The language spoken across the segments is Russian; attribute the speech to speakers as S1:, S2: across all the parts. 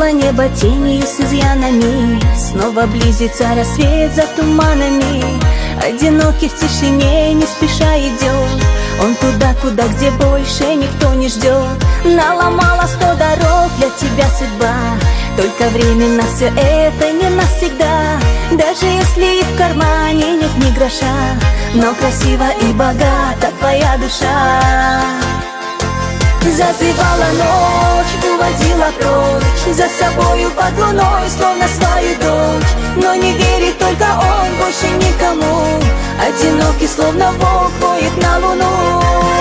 S1: Снова небо тенью с изъянами, снова близится рассвет за туманами. Одинокий в тишине не спеша идет он туда, куда, где больше никто не ждет. Наломала 100 дорог для тебя судьба, только временно все это не навсегда. Даже если и в кармане нет ни гроша, но красива и богата твоя душа. Зазывала ночь, уводила прочь, за собою под луной, словно свою дочь. Но не верит только он больше никому, одинокий, словно волк, воет на луну.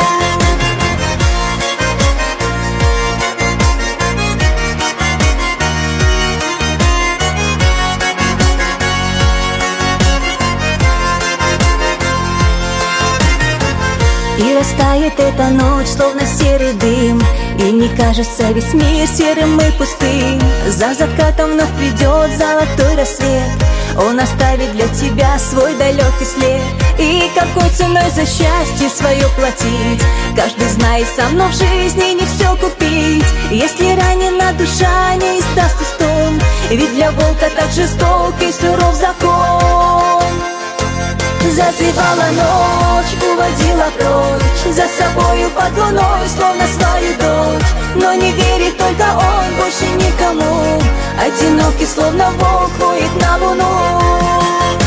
S1: И растает эта ночь, словно серый дым, и не кажется весь мир серым и пустым. За закатом вновь придет золотой рассвет, он оставит для тебя свой далекий след. И какой ценой за счастье свое платить, каждый знает сам, но в жизни не все купить. Если ранена душа, не издаст и стон, ведь для волка так жесток и суров закон. Зазывала ночь, уводила прочь, за собою под луной, словно свою дочь. Но не верит только он больше никому, одинокий, словно волк, воет на луну.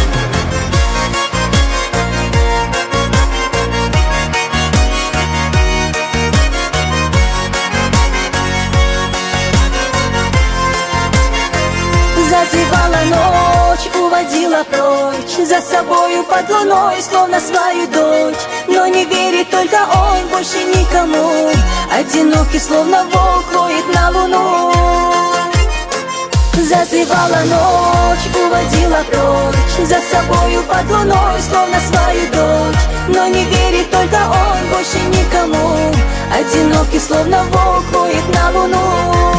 S1: Зазывала ночь, уводила прочь, за собою под луной, словно свою дочь. Но не верит только он больше никому, одинокий, словно волк, воет на луну. Зазывала ночь, уводила прочь, за собою под луной, словно свою дочь. Но не верит только он больше никому, одинокий, словно волк, воет на луну.